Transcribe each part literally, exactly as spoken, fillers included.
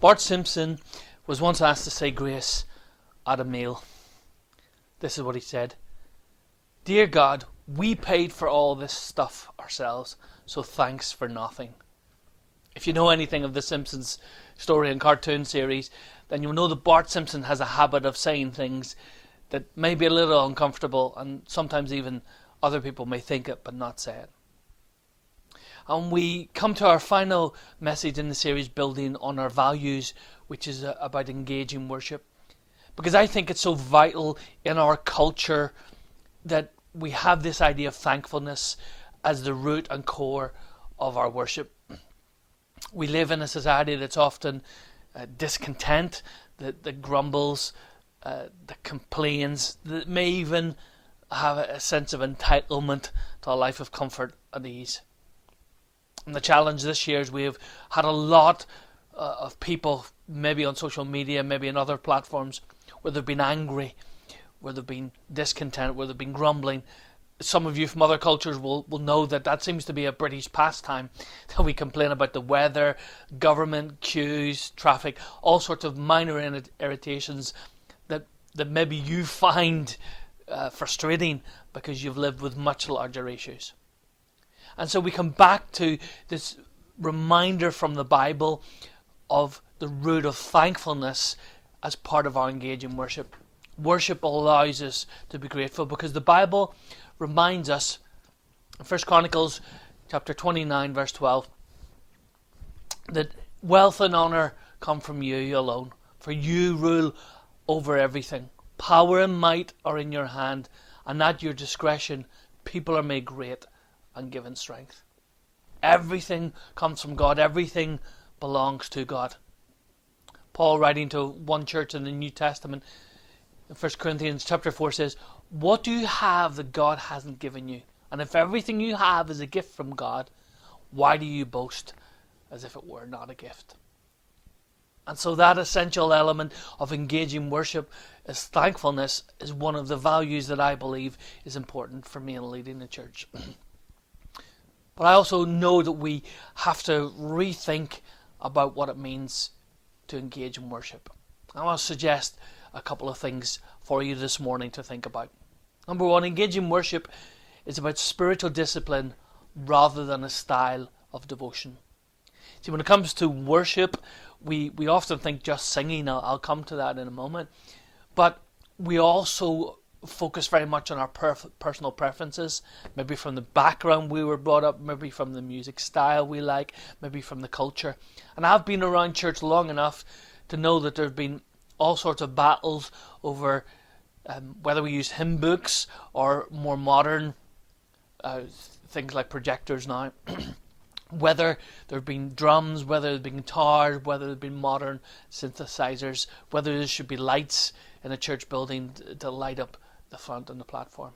Bart Simpson was once asked to say grace at a meal. This is what he said. Dear God, we paid for all this stuff ourselves, so thanks for nothing. If you know anything of the Simpsons story and cartoon series, then you'll know that Bart Simpson has a habit of saying things that may be a little uncomfortable, and sometimes even other people may think it but not say it. And we come to our final message in the series, building on our values, which is about engaging worship. Because I think it's so vital in our culture that we have this idea of thankfulness as the root and core of our worship. We live in a society that's often uh, discontent, that, that grumbles, uh, that complains, that may even have a, a sense of entitlement to a life of comfort and ease. And the challenge this year is we have had a lot uh, of people, maybe on social media, maybe on other platforms, where they've been angry, where they've been discontent, where they've been grumbling. Some of you from other cultures will, will know that that seems to be a British pastime, that we complain about the weather, government, queues, traffic, all sorts of minor irritations that, that maybe you find uh, frustrating because you've lived with much larger issues. And so we come back to this reminder from the Bible of the root of thankfulness as part of our engaging worship. Worship allows us to be grateful because the Bible reminds us in First Chronicles chapter twenty-nine verse twelve that wealth and honour come from you alone, for you rule over everything. Power and might are in your hand, and at your discretion people are made great and given strength. Everything comes from God. Everything belongs to God. Paul, writing to one church in the New Testament, in First Corinthians chapter four says, what do you have that God hasn't given you? And if everything you have is a gift from God, why do you boast as if it were not a gift? And so that essential element of engaging worship as thankfulness is one of the values that I believe is important for me in leading the church. But I also know that we have to rethink about what it means to engage in worship. I want to suggest a couple of things for you this morning to think about. Number one, engaging worship is about spiritual discipline rather than a style of devotion. See, when it comes to worship, we, we often think just singing. I'll, I'll come to that in a moment. But we also focus very much on our perf- personal preferences, maybe from the background we were brought up, maybe from the music style we like, maybe from the culture. And I've been around church long enough to know that there have been all sorts of battles over um, whether we use hymn books or more modern uh, things like projectors now. Whether there have been drums, whether there have been guitars, whether there have been modern synthesizers, whether there should be lights in a church building to, to light up the front and the platform.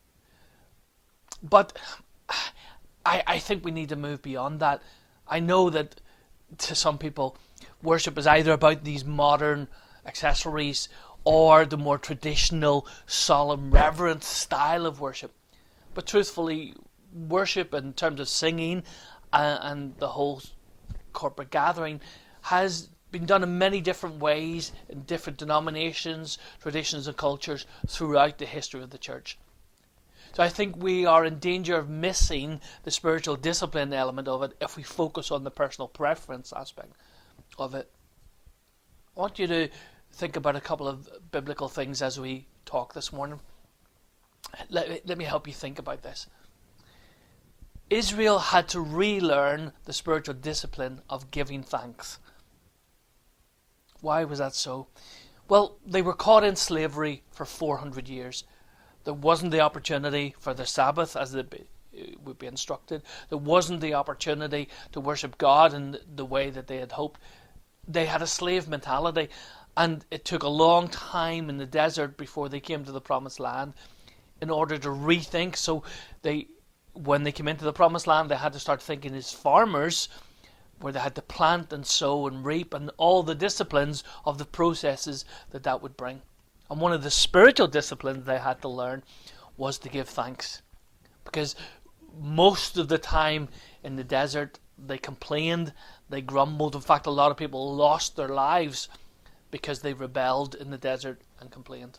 But I, I think we need to move beyond that. I know that to some people, worship is either about these modern accessories or the more traditional, solemn, reverent style of worship. But truthfully, worship in terms of singing and, and the whole corporate gathering has been done in many different ways, in different denominations, traditions and cultures throughout the history of the church. So I think we are in danger of missing the spiritual discipline element of it if we focus on the personal preference aspect of it. I want you to think about a couple of biblical things as we talk this morning. Let, let me help you think about this. Israel had to relearn the spiritual discipline of giving thanks. Why was that so? Well, they were caught in slavery for four hundred years. There wasn't the opportunity for the Sabbath as they would be instructed. There wasn't the opportunity to worship God in the way that they had hoped. They had a slave mentality, and it took a long time in the desert before they came to the Promised Land in order to rethink. So they, when they came into the Promised Land, they had to start thinking as farmers, where they had to plant and sow and reap and all the disciplines of the processes that that would bring. And one of the spiritual disciplines they had to learn was to give thanks. Because most of the time in the desert, they complained, They grumbled. In fact, a lot of people lost their lives because they rebelled in the desert and complained.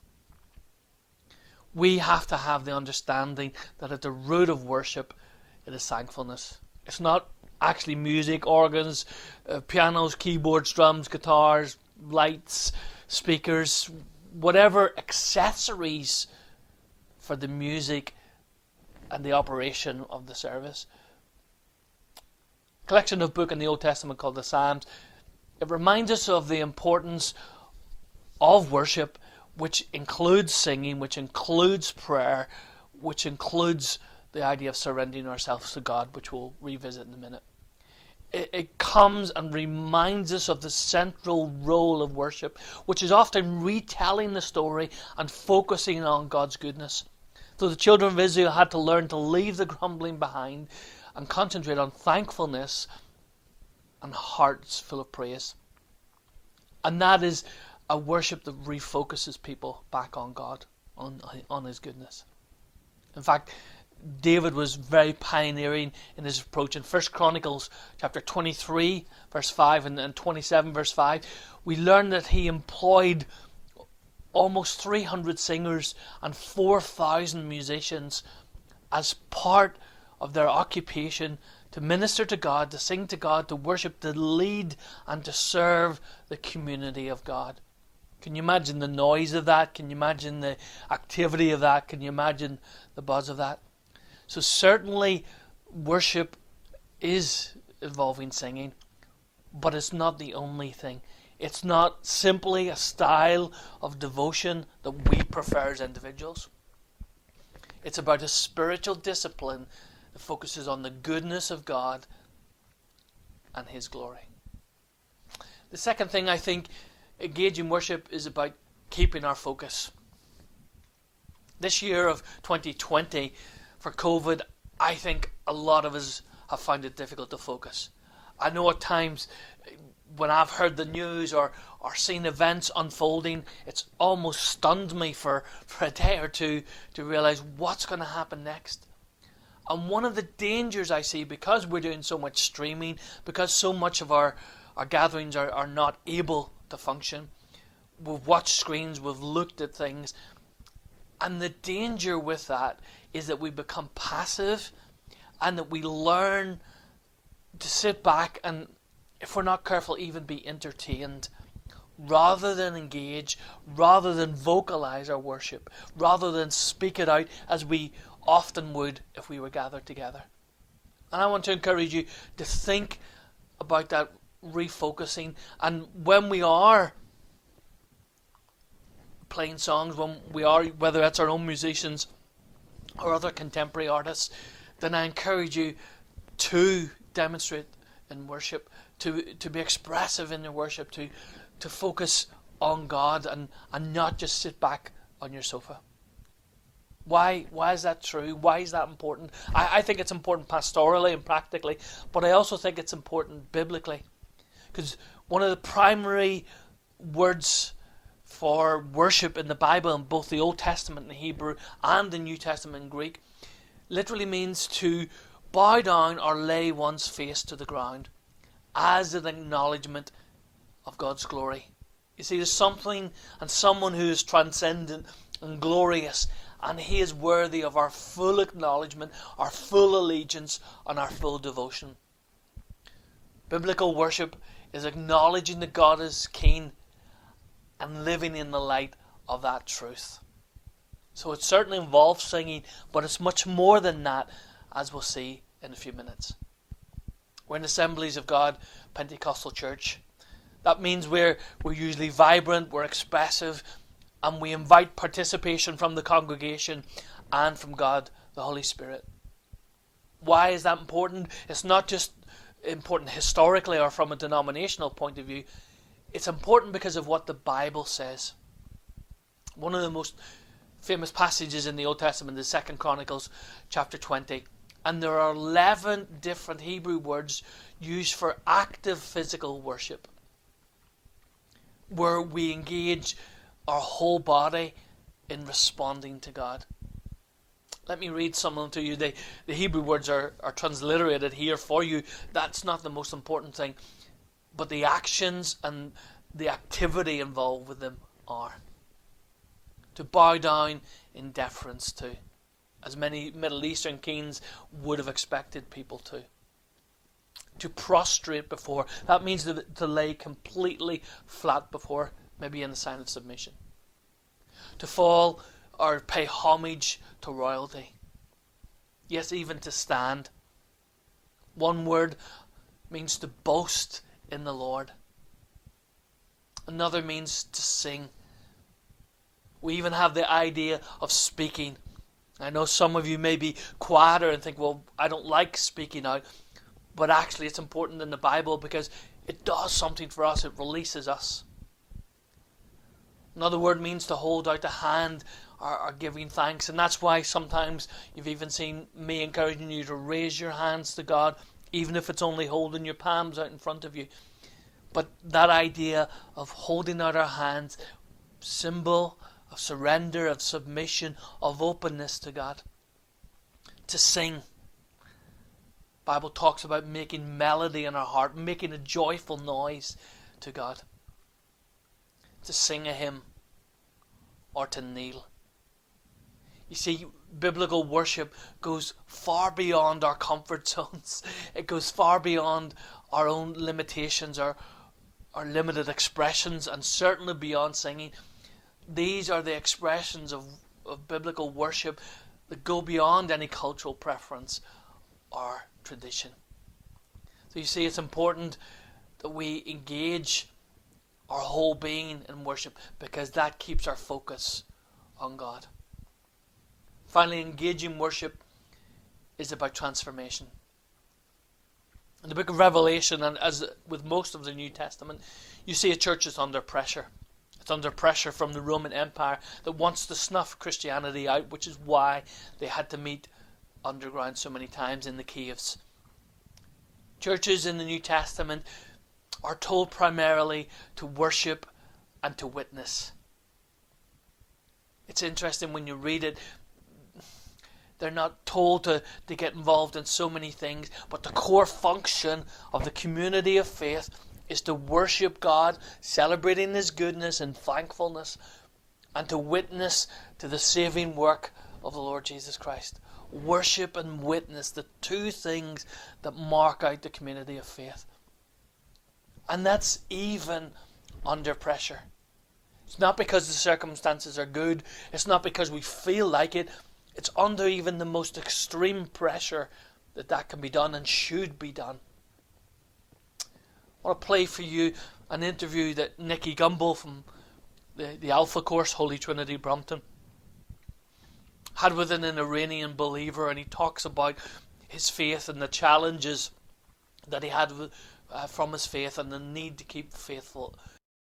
We have to have the understanding that at the root of worship, it is thankfulness. It's not actually music, organs, uh, pianos, keyboards, drums, guitars, lights, speakers, whatever accessories for the music and the operation of the service. A collection of book in the Old Testament called the Psalms. It reminds us of the importance of worship, which includes singing, which includes prayer, which includes the idea of surrendering ourselves to God, which we'll revisit in a minute. It, it comes and reminds us of the central role of worship, which is often retelling the story and focusing on God's goodness. So the children of Israel had to learn to leave the grumbling behind and concentrate on thankfulness and hearts full of praise. And that is a worship that refocuses people back on God, on, on His goodness. In fact, David was very pioneering in his approach. In First Chronicles chapter twenty-three, verse five, and, and twenty-seven, verse five, we learn that he employed almost three hundred singers and four thousand musicians as part of their occupation to minister to God, to sing to God, to worship, to lead and to serve the community of God. Can you imagine the noise of that? Can you imagine the activity of that? Can you imagine the buzz of that? So certainly worship is involving singing, but it's not the only thing. It's not simply a style of devotion that we prefer as individuals. It's about a spiritual discipline that focuses on the goodness of God and His glory. The second thing I think engaging worship is about keeping our focus. This year of twenty twenty, for COVID, I think a lot of us have found it difficult to focus. I know at times when I've heard the news or, or seen events unfolding, it's almost stunned me for, for a day or two to realise what's going to happen next. And one of the dangers I see, because we're doing so much streaming, because so much of our, our gatherings are, are not able to function, we've watched screens, we've looked at things, and the danger with that is that we become passive and that we learn to sit back and, if we're not careful, even be entertained rather than engage, rather than vocalize our worship, rather than speak it out as we often would if we were gathered together. And I want to encourage you to think about that refocusing, and when we are playing songs, when we are, whether it's our own musicians or other contemporary artists, then I encourage you to demonstrate in worship, to to be expressive in your worship, to to focus on God and, and not just sit back on your sofa. Why why is that true? Why is that important? I, I think it's important pastorally and practically, but I also think it's important biblically. Because one of the primary words for worship in the Bible, in both the Old Testament in Hebrew and the New Testament in Greek, literally means to bow down or lay one's face to the ground as an acknowledgement of God's glory. You see, there's something and someone who is transcendent and glorious, and He is worthy of our full acknowledgement, our full allegiance, and our full devotion. Biblical worship is acknowledging that God is King and living in the light of that truth. So it certainly involves singing, but it's much more than that, as we'll see in a few minutes. We're in Assemblies of God Pentecostal Church. That means we're, we're usually vibrant, we're expressive, and we invite participation from the congregation and from God, the Holy Spirit. Why is that important? It's not just important historically or from a denominational point of view. It's important because of what the Bible says. One of the most famous passages in the Old Testament is Second Chronicles chapter twenty. And there are eleven different Hebrew words used for active physical worship, where we engage our whole body in responding to God. Let me read some of them to you. They, the Hebrew words are, are transliterated here for you. That's not the most important thing. But the actions and the activity involved with them are. To bow down in deference to, as many Middle Eastern kings would have expected people to. To prostrate before. That means to, to lay completely flat before, maybe in a sign of submission. To fall or pay homage to royalty. Yes, even to stand. One word means to boast in the Lord. Another means to sing. We even have the idea of speaking. I know some of you may be quieter and think, well, I don't like speaking out. But actually it's important in the Bible because it does something for us. It releases us. Another word means to hold out a hand or, or giving thanks. And that's why sometimes you've even seen me encouraging you to raise your hands to God, even if it's only holding your palms out in front of you. But that idea of holding out our hands, symbol of surrender, of submission, of openness to God. To sing. The Bible talks about making melody in our heart, making a joyful noise to God. To sing a hymn or to kneel. You see, biblical worship goes far beyond our comfort zones. It goes far beyond our own limitations, our, our limited expressions, and certainly beyond singing. These are the expressions of, of biblical worship that go beyond any cultural preference or tradition. So you see, it's important that we engage our whole being in worship because that keeps our focus on God. Finally, engaging worship is about transformation. In the book of Revelation, and as with most of the New Testament, you see a church is under pressure. It's under pressure from the Roman Empire that wants to snuff Christianity out, which is why they had to meet underground so many times in the caves. Churches in the New Testament are told primarily to worship and to witness. It's interesting when you read it, they're not told to, to get involved in so many things, but the core function of the community of faith is to worship God, celebrating His goodness and thankfulness, and to witness to the saving work of the Lord Jesus Christ. Worship and witness, the two things that mark out the community of faith. And that's even under pressure. It's not because the circumstances are good. It's not because we feel like it. It's under even the most extreme pressure that that can be done and should be done. I want to play for you an interview that Nicky Gumbel from the, the Alpha Course, Holy Trinity Brompton, had with an Iranian believer, and he talks about his faith and the challenges that he had with, uh, from his faith and the need to keep faithful.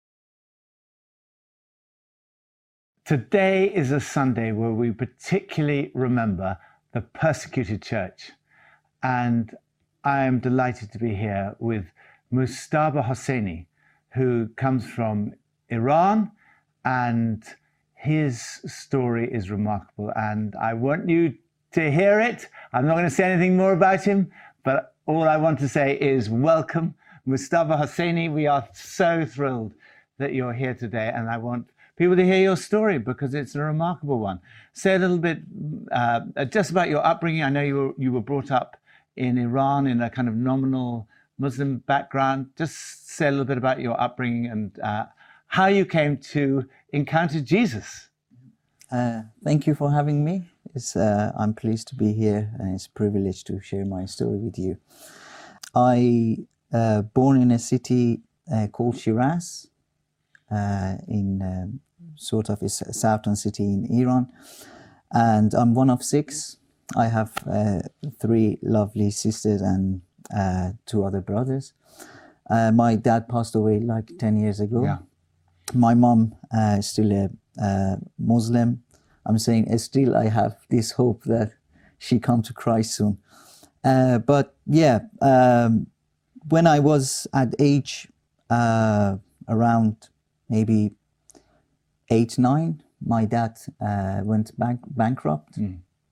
Today is a Sunday where we particularly remember the persecuted church, and I am delighted to be here with Mujtaba Hosseini, who comes from Iran, and his story is remarkable, and I want you to hear it. I'm not going to say anything more about him, but all I want to say is welcome, Mujtaba Hosseini. We are so thrilled that you're here today, and I want people to hear your story because it's a remarkable one. Say a little bit uh, just about your upbringing. I know you were, you were brought up in Iran in a kind of nominal Muslim background. Just say a little bit about your upbringing and uh, how you came to encounter Jesus. Uh, thank you for having me. It's, uh, I'm pleased to be here, and it's a privilege to share my story with you. I uh, born in a city uh, called Shiraz, uh, in um, sort of a southern city in Iran, and I'm one of six. I have uh, three lovely sisters and uh, two other brothers. Uh, my dad passed away like ten years ago. Yeah. My mom uh, is still a uh, Muslim. I'm saying uh, still I have this hope that she come to Christ soon. Uh, but yeah, um, when I was at age uh, around maybe eight, nine, my dad uh, went bank- bankrupt. Mm.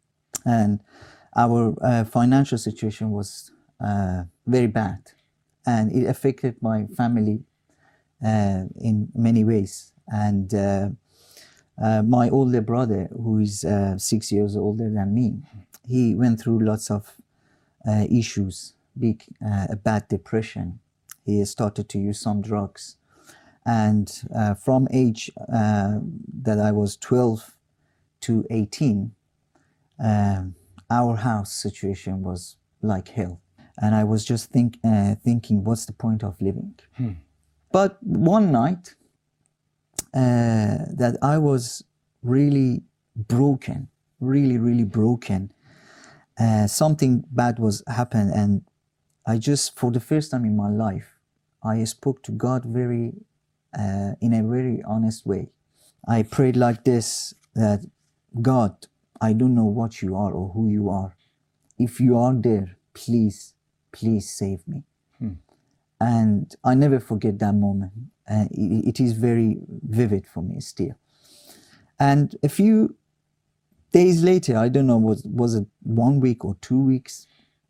and our uh, financial situation was uh, very bad, and it affected my family uh, in many ways. And uh, uh, my older brother, who is uh, six years older than me, he went through lots of uh, issues, big, uh, a bad depression. He started to use some drugs. And uh, from age uh, that I was twelve to eighteen, um, our house situation was like hell. And I was just think, uh, thinking, what's the point of living? Hmm. But one night, uh, that I was really broken, really, really broken. Uh, something bad was happened, and I just, for the first time in my life, I spoke to God very, uh, in a very honest way. I prayed like this, that God, I don't know what you are or who you are. If you are there, please, please save me. Hmm. And I never forget that moment. Uh, it, it is very vivid for me still. And a few days later, I don't know, was, was it one week or two weeks,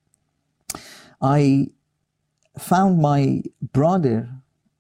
I found my brother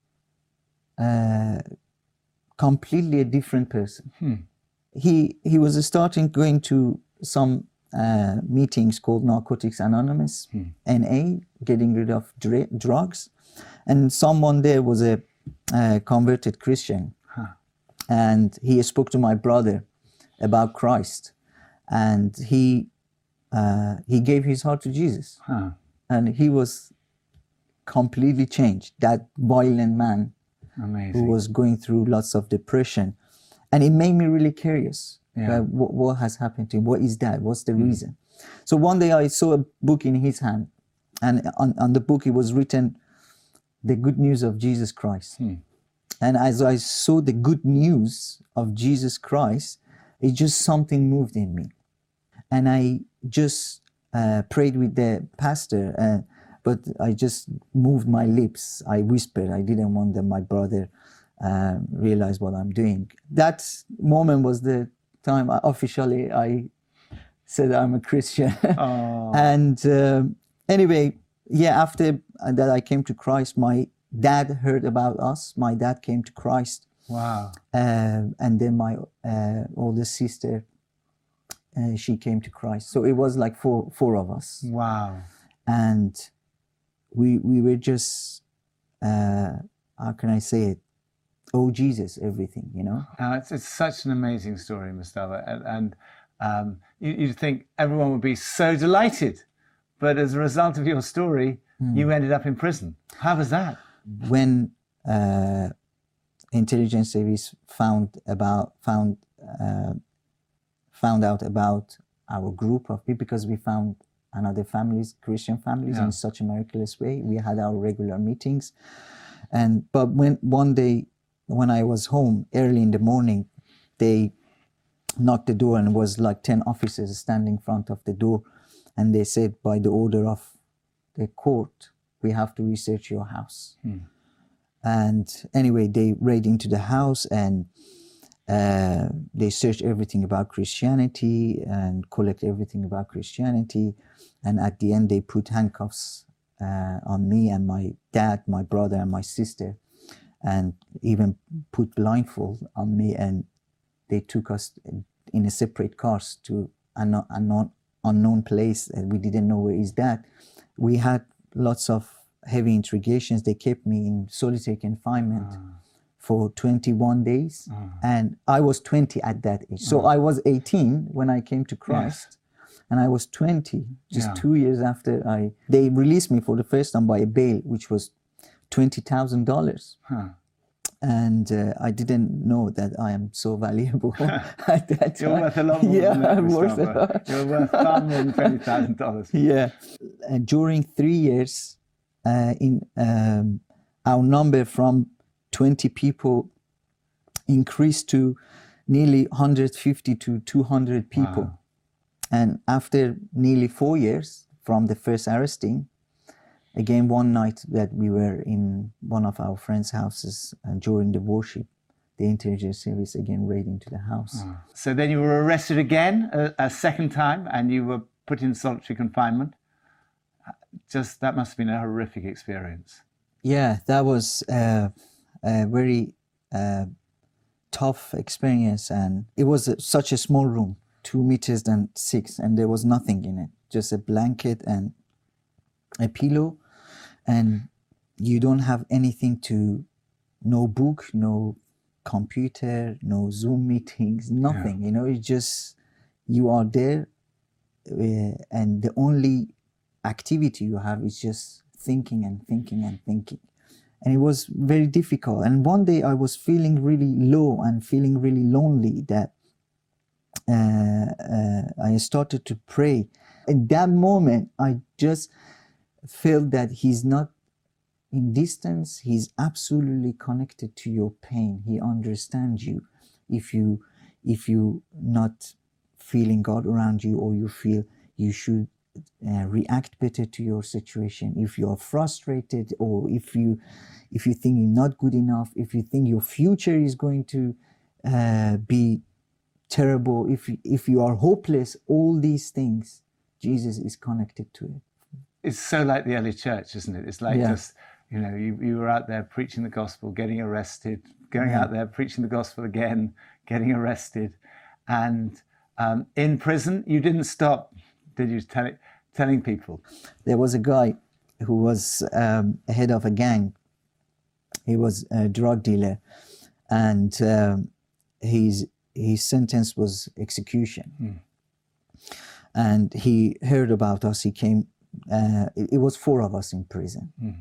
uh, completely a different person. Hmm. He, he was starting going to some uh, meetings called Narcotics Anonymous, hmm. N A, getting rid of dr- drugs. And someone there was a uh, converted Christian. Huh. And he spoke to my brother about Christ. And he, uh, he gave his heart to Jesus. Huh. And he was completely changed. That violent man Amazing. Who was going through lots of depression. And it made me really curious. Yeah. Uh, what, what has happened to him? What is that? What's the mm. reason? So one day I saw a book in his hand, and on, on the book it was written, The Good News of Jesus Christ. Mm. And as I saw the good news of Jesus Christ, it just something moved in me. And I just uh, prayed with the pastor, uh, but I just moved my lips. I whispered. I didn't want that my brother uh, realize what I'm doing. That moment was the time I, officially I said I'm a Christian. Oh. And um, anyway, yeah, after that I came to Christ, my dad heard about us. My dad came to Christ. Wow. Uh, and then my uh, older sister, uh, she came to Christ. So it was like four, four of us. Wow. And we we were just, uh, how can I say it? Oh, Jesus, everything, you know? Uh, it's, it's such an amazing story, Mustafa. And, and um, you, you'd think everyone would be so delighted. But as a result of your story, mm. you ended up in prison. How was that? When uh, intelligence service found about found uh, found out about our group of people, because we found another families, Christian families, yeah. in such a miraculous way. We had our regular meetings, and but when one day when I was home early in the morning, they knocked the door, and it was like ten officers standing in front of the door, and they said, by the order of the court, we have to research your house. Hmm. And anyway, they raided into the house, and uh, they searched everything about Christianity and collect everything about Christianity. And at the end, they put handcuffs uh, on me and my dad, my brother, and my sister, and even put blindfold on me. And they took us in a separate cars to an unknown, unknown place, and we didn't know where is that. We had lots of heavy interrogations. They kept me in solitary confinement uh. for twenty-one days. Uh. And I was twenty at that age. So uh. I was eighteen when I came to Christ. Yes. And I was twenty, just yeah. two years after I... They released me for the first time by a bail, which was twenty thousand dollars. Huh. And uh, I didn't know that I am so valuable at that time. You're worth a lot more yeah, than that, I'm worth a lot. You're worth far more than twenty thousand dollars. Yeah. And during three years, uh, in um, our number from twenty people increased to nearly one hundred fifty to two hundred people. Wow. And after nearly four years from the first arresting, again, one night that we were in one of our friends' houses uh, during the worship, the intelligence service again raid into the house. Oh. So then you were arrested again a, a second time, and you were put in solitary confinement. Just that must have been a horrific experience. Yeah, that was uh, a very uh, tough experience, and it was a, such a small room, two meters and six, and there was nothing in it, just a blanket and a pillow, and you don't have anything to, no book, no computer, no Zoom meetings, nothing. Yeah. You know, it's just you are there, uh, and the only activity you have is just thinking and thinking and thinking. And it was very difficult. And one day I was feeling really low and feeling really lonely, that uh, uh, I started to pray. In that moment, I just felt that he's not in distance. He's absolutely connected to your pain. He understands you. If you, if you not feeling God around you, or you feel you should Uh, react better to your situation, if you are frustrated, or if you if you think you're not good enough, if you think your future is going to uh, be terrible, if if you are hopeless, all these things, Jesus is connected to it. It's so like the early church, isn't it? It's like, yeah. just, you know, you, you were out there preaching the gospel, getting arrested, going yeah. out there preaching the gospel again, getting arrested, and um, in prison you didn't stop, did you, tell it, telling people? There was a guy who was um, head of a gang. He was a drug dealer, and um, his his sentence was execution. Mm. And he heard about us. He came. Uh, it, it was four of us in prison. Mm.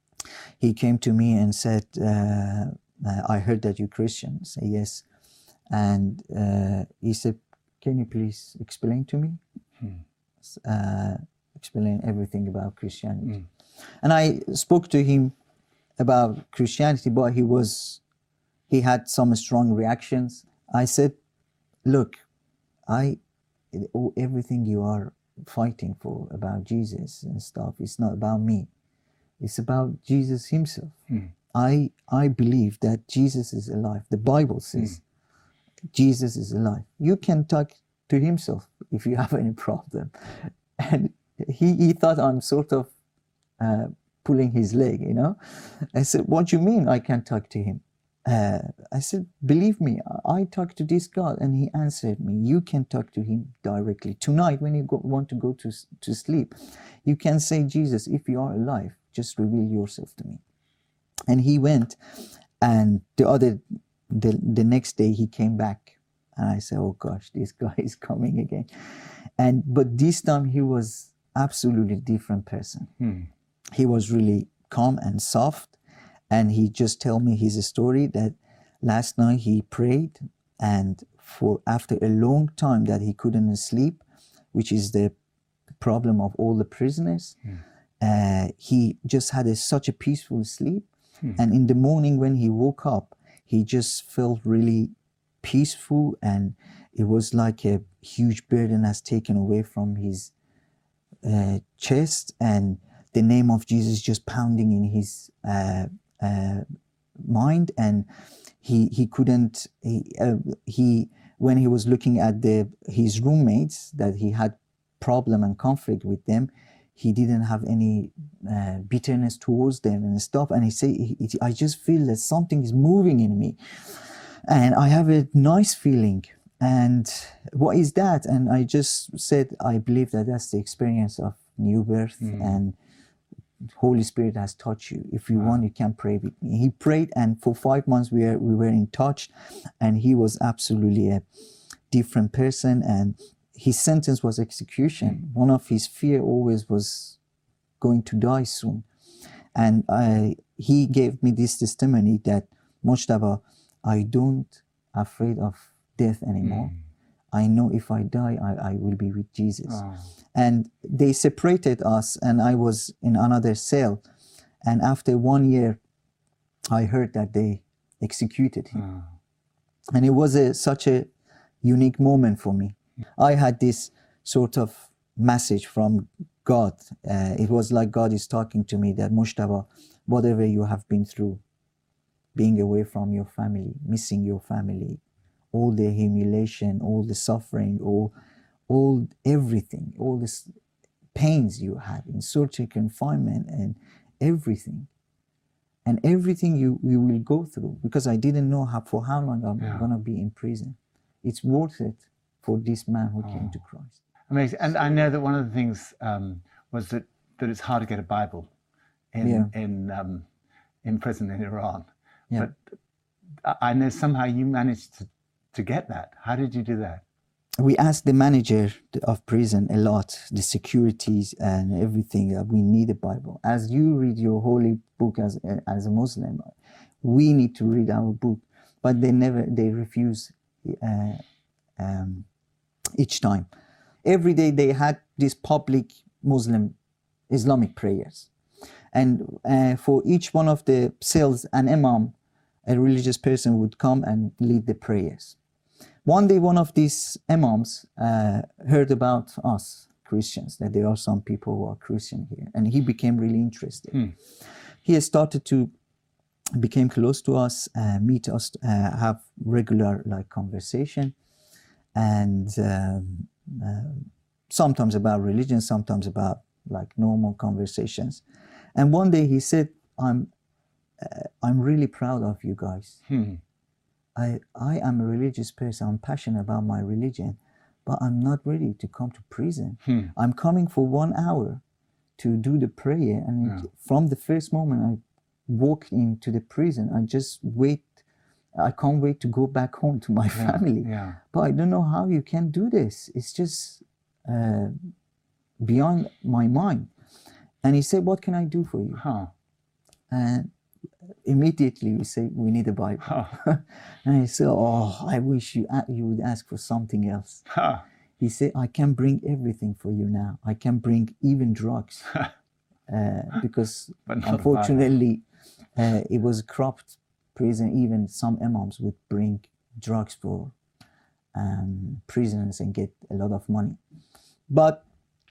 He came to me and said, uh, "I heard that you're Christian." I said, "Yes." And uh, he said, "Can you please explain to me?" Mm. Uh, explain everything about Christianity. Mm. And I spoke to him about Christianity, but he was, he had some strong reactions. I said, "Look, I, everything you are fighting for about Jesus and stuff, it's not about me. It's about Jesus himself. Mm. I, I believe that Jesus is alive. The Bible says mm. Jesus is alive. You can talk to himself if you have any problem." And he, he thought I'm sort of uh, pulling his leg, you know. I said, "What do you mean I can't talk to him?" Uh, I said, "Believe me, I talked to this God." And he answered me, "You can talk to him directly. Tonight, when you go, want to go to, to sleep, you can say, 'Jesus, if you are alive, just reveal yourself to me.'" And he went, and the other, the, the next day he came back. And I said, "Oh gosh, this guy is coming again." And but this time he was absolutely different person. Hmm. He was really calm and soft, and he just told me his story that last night he prayed, and for after a long time that he couldn't sleep, which is the problem of all the prisoners, hmm. uh, he just had a, such a peaceful sleep. Hmm. And in the morning when he woke up, he just felt really peaceful, and it was like a huge burden has taken away from his uh, chest, and the name of Jesus just pounding in his uh, uh, mind. And he he couldn't he uh, he when he was looking at the his roommates that he had problem and conflict with them, he didn't have any uh, bitterness towards them and stuff. And he said, "I just feel that something is moving in me. And I have a nice feeling. And what is that?" And I just said, "I believe that that's the experience of new birth, mm. and Holy Spirit has touched you. If you wow. want, you can pray with me." He prayed, and for five months we were, we were in touch, and he was absolutely a different person. And his sentence was execution. Mm. One of his fear always was going to die soon. And I, he gave me this testimony that, "Mojtaba, I don't afraid of death anymore. Mm. I know if I die, I, I will be with Jesus." Oh. And they separated us, and I was in another cell. And after one year, I heard that they executed him. Oh. And it was a, such a unique moment for me. I had this sort of message from God. Uh, it was like God is talking to me that, "Mojtaba, whatever you have been through, being away from your family, missing your family, all the humiliation, all the suffering, all, all everything, all this pains you had in solitary confinement and everything. And everything you, you will go through, because I didn't know how, for how long I'm Yeah. going to be in prison. It's worth it for this man who Oh. came to Christ. Amazing. And I know that one of the things um, was that, that it's hard to get a Bible in Yeah. in um, in prison in Iran. Yeah. But I I know somehow you managed to, to get that. How did you do that? We asked the manager of prison a lot, the securities and everything, that we need a Bible. As you read your holy book as a, as a Muslim, we need to read our book. But they never, they refuse uh, um, each time. Every day they had these public Muslim Islamic prayers. And uh, for each one of the cells, an imam, a religious person, would come and lead the prayers. One day, one of these imams uh, heard about us Christians, that there are some people who are Christian here, and he became really interested. Hmm. He has started to became close to us, uh, meet us, uh, have regular like conversation, and um, uh, sometimes about religion, sometimes about like normal conversations. And one day he said, "I'm, uh, I'm really proud of you guys. Hmm. I, I am a religious person. I'm passionate about my religion, but I'm not ready to come to prison. Hmm. I'm coming for one hour to do the prayer, and Yeah. from the first moment I walked into the prison, I just wait. I can't wait to go back home to my Yeah. family. Yeah. But I don't know how you can do this. It's just uh, beyond my mind." And he said, "What can I do for you?" Huh. And immediately we say, "We need a Bible." Huh. And I said, "Oh, I wish you a- you would ask for something else." Huh. He said, "I can bring everything for you now. I can bring even drugs." uh, because But not a Bible. unfortunately, uh, it was a corrupt prison. Even some imams would bring drugs for um, prisoners and get a lot of money. But,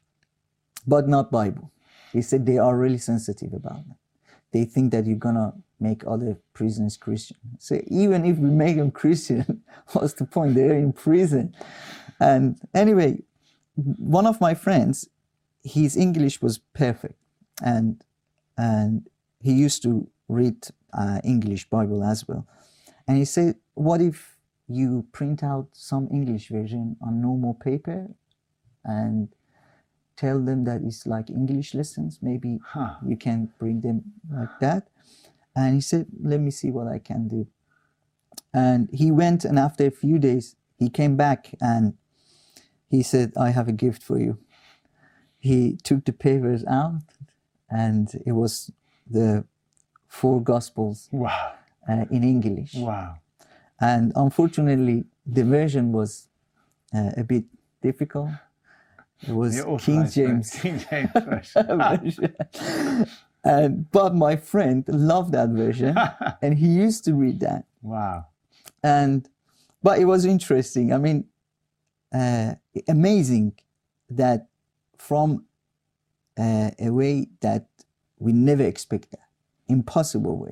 but not Bible. He said they are really sensitive about it. They think that you're gonna make other prisoners Christian. So even if we make them Christian, what's the point? They're in prison. And anyway, one of my friends, his English was perfect, and and he used to read uh, English Bible as well. And he said, "What if you print out some English version on normal paper and tell them that it's like English lessons? Maybe Huh. you can bring them like that." And he said, "Let me see what I can do." And he went, and after a few days, he came back and he said, "I have a gift for you." He took the papers out, and it was the four Gospels Wow. uh, in English. Wow. And unfortunately, the version was uh, a bit difficult. It was The King authorized James. version. King James version. version. And, but my friend loved that version, and he used to read that. Wow. And but it was interesting. I mean, uh, amazing that from uh, a way that we never expect that, impossible way.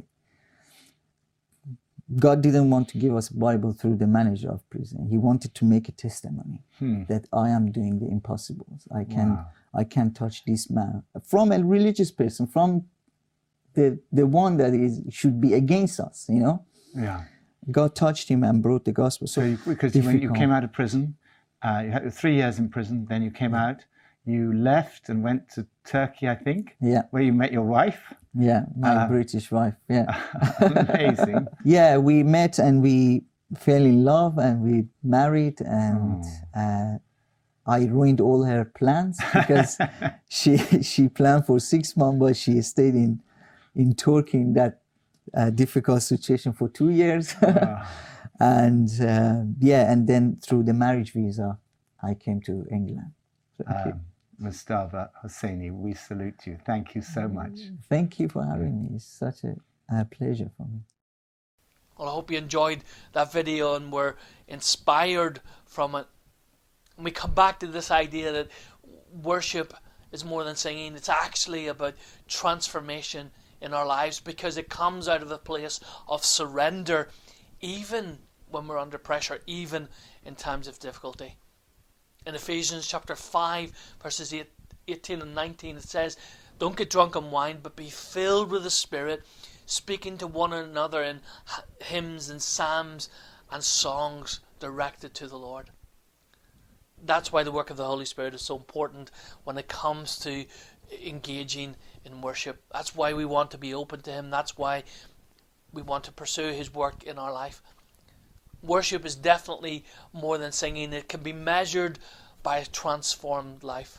God didn't want to give us a Bible through the manager of prison. He wanted to make a testimony Hmm. that I am doing the impossibles. I can Wow. I can touch this man from a religious person, from the the one that is should be against us. You know, Yeah. God touched him and brought the gospel. So, So you, because you, when you difficult. came out of prison, uh, you had three years in prison, then you came out, you left and went to Turkey, I think, yeah, where you met your wife. yeah, my Uh, British wife. Yeah, Amazing. yeah, we met and we fell in love and we married, and Oh. uh, I ruined all her plans because she she planned for six months, but she stayed in in Turkey in that uh, difficult situation for two years. Wow. And uh, yeah, and then through the marriage visa, I came to England. Thank you. Um, Mustafa Hosseini, we salute you. Thank you so much. Thank you for having me. It's such a, a pleasure for me. Well, I hope you enjoyed that video and were inspired from it. And we come back to this idea that worship is more than singing. It's actually about transformation in our lives, because it comes out of a place of surrender, even when we're under pressure, even in times of difficulty. In Ephesians chapter five, verses eighteen and nineteen, it says, "Don't get drunk on wine, but be filled with the Spirit, speaking to one another in hymns and psalms and songs directed to the Lord." That's why the work of the Holy Spirit is so important when it comes to engaging in worship. That's why we want to be open to Him. That's why we want to pursue His work in our life. Worship is definitely more than singing. It can be measured by a transformed life.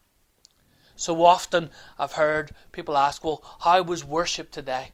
So often I've heard people ask, well, how was worship today?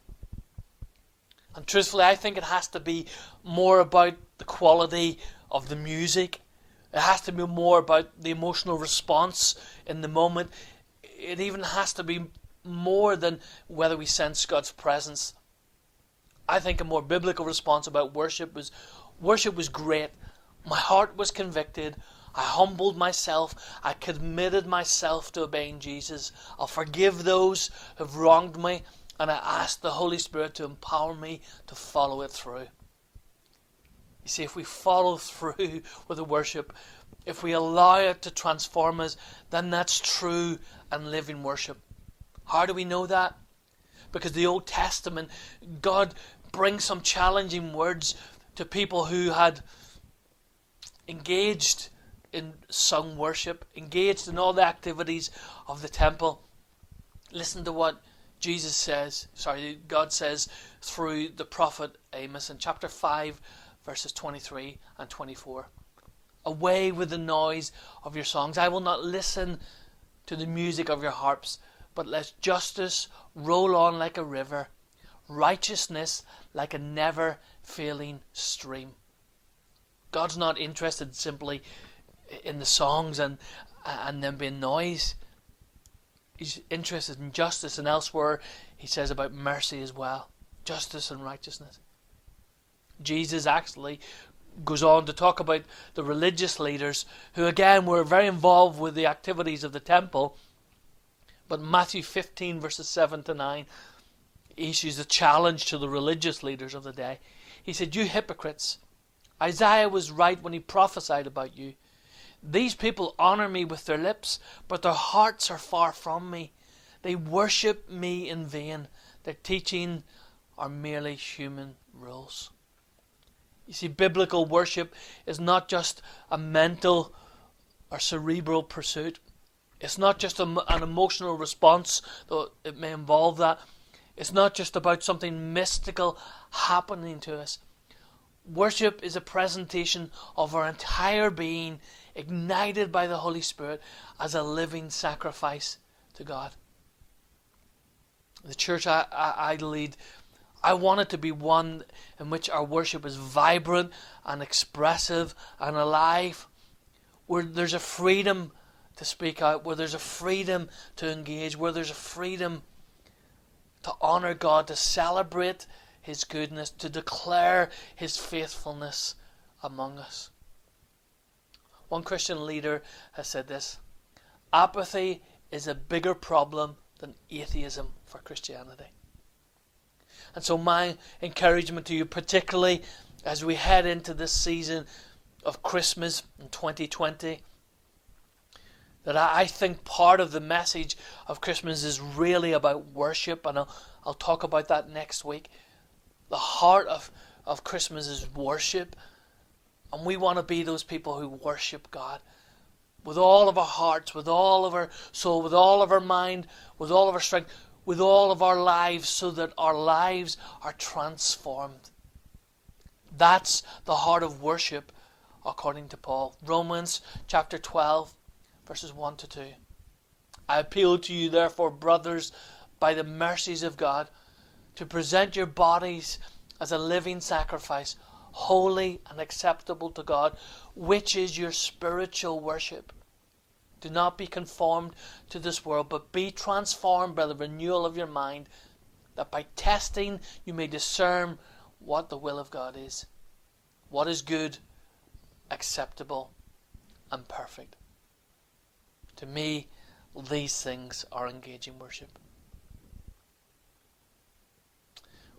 And truthfully, I think it has to be more about the quality of the music. It has to be more about the emotional response in the moment. It even has to be more than whether we sense God's presence. I think a more biblical response about worship was, worship was great. My heart was convicted. I humbled myself. I committed myself to obeying Jesus. I'll forgive those who've wronged me. And I asked the Holy Spirit to empower me to follow it through. You see, if we follow through with the worship, if we allow it to transform us, then that's true and living worship. How do we know that? Because the Old Testament, God brings some challenging words to people who had engaged in sung worship, engaged in all the activities of the temple. Listen to what Jesus says, sorry, God says through the prophet Amos in chapter five, verses twenty-three and twenty-four. "Away with the noise of your songs. I will not listen to the music of your harps, but let justice roll on like a river, righteousness like a never-failing stream." God's not interested simply in the songs and, and them being noise. He's interested in justice, and elsewhere he says about mercy as well. Justice and righteousness. Jesus actually goes on to talk about the religious leaders who again were very involved with the activities of the temple. But Matthew fifteen verses seven to nine issues a challenge to the religious leaders of the day. He said, "You hypocrites, Isaiah was right when he prophesied about you. These people honor me with their lips, but their hearts are far from me. They worship me in vain. Their teaching are merely human rules." You see, biblical worship is not just a mental or cerebral pursuit. It's not just a, an emotional response, though it may involve that. It's not just about something mystical happening to us. Worship is a presentation of our entire being, ignited by the Holy Spirit as a living sacrifice to God. The church I, I, I lead, I want it to be one in which our worship is vibrant and expressive and alive, where there's a freedom to speak out, where there's a freedom to engage, where there's a freedom to honor God, to celebrate His goodness, to declare His faithfulness among us. One Christian leader has said this: apathy is a bigger problem than atheism for Christianity. And so my encouragement to you, particularly as we head into this season of Christmas in twenty twenty, that I think part of the message of Christmas is really about worship, and I'll, I'll talk about that next week. The heart of, of Christmas is worship, and we want to be those people who worship God with all of our hearts, with all of our soul, with all of our mind, with all of our strength, with all of our lives, so that our lives are transformed. That's the heart of worship according to Paul. Romans chapter twelve, verses one to two. "I appeal to you, therefore, brothers, by the mercies of God, to present your bodies as a living sacrifice, holy and acceptable to God, which is your spiritual worship. Do not be conformed to this world, but be transformed by the renewal of your mind, that by testing you may discern what the will of God is, what is good, acceptable, and perfect." To me, these things are engaging worship.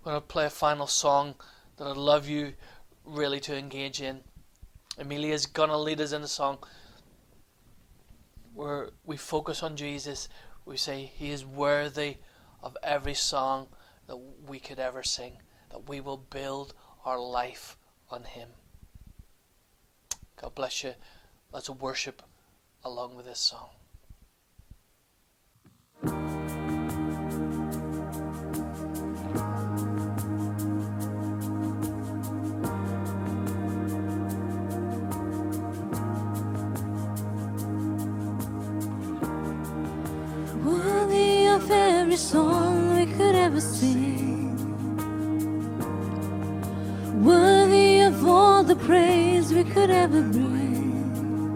I'm going to play a final song that I'd love you really to engage in. Amelia's going to lead us in a song where we focus on Jesus. We say he is worthy of every song that we could ever sing, that we will build our life on him. God bless you. Let's worship along with this song. Worthy of every song we could ever sing, worthy of all the praise we could ever bring,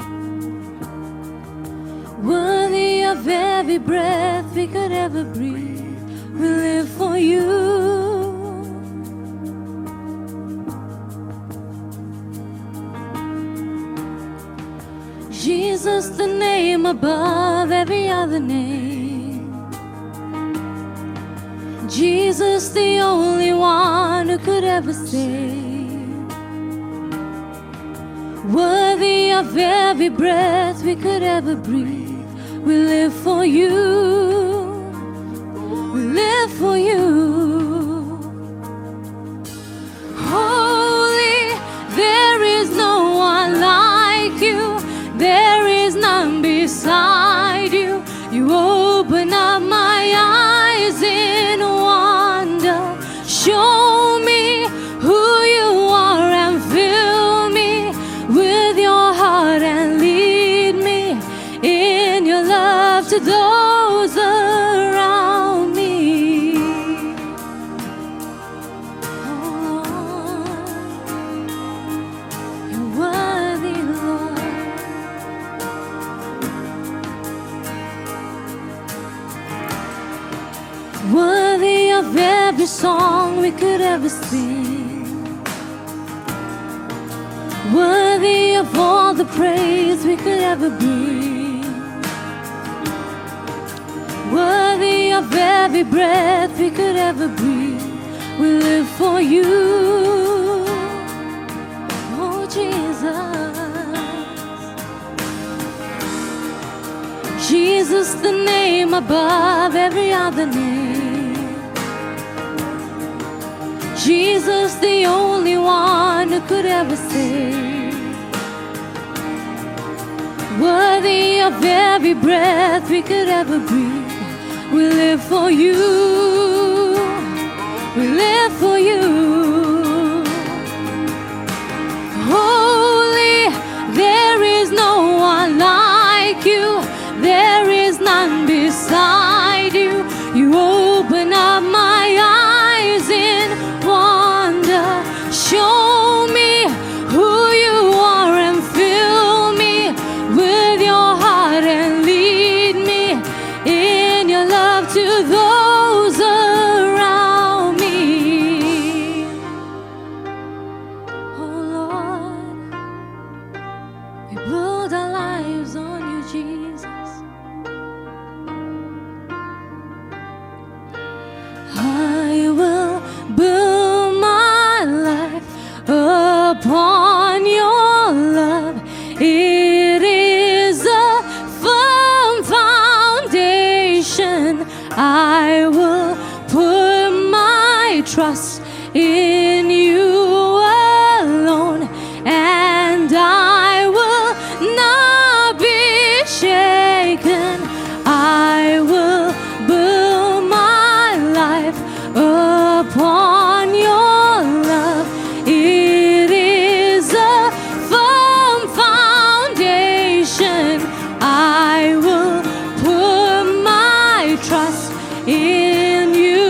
worthy of every breath we could ever breathe. We live for you. Jesus, the name above every other name. Jesus, the only one who could ever save. Worthy of every breath we could ever breathe. We live for you. We live for you. Holy, there is no one like you. There is none beside you. You open up my eyes in wonder. Show me who you are and fill me with your heart and lead me in your love to those around me. Oh Lord, you're worthy, Lord. Worthy of every song we could ever sing, worthy of all the praise we could ever bring, worthy of every breath we could ever breathe. We live for you, oh Jesus. Jesus, the name above every other name. Jesus, the only one who could ever save. Worthy of every breath we could ever breathe. We live for you. We live for you. Holy, there is no one like you. There is none beside you. You open up my eyes in wonder. Show me who you are and fill me with your heart and lead me in your love to those around me. Oh Lord, we build our lives on you, Jesus. I will build my life upon your love. It is a firm foundation. I will put my trust in you alone, and I will not be shaken. I will build my life upon your love. It is a firm foundation. I will put my trust in you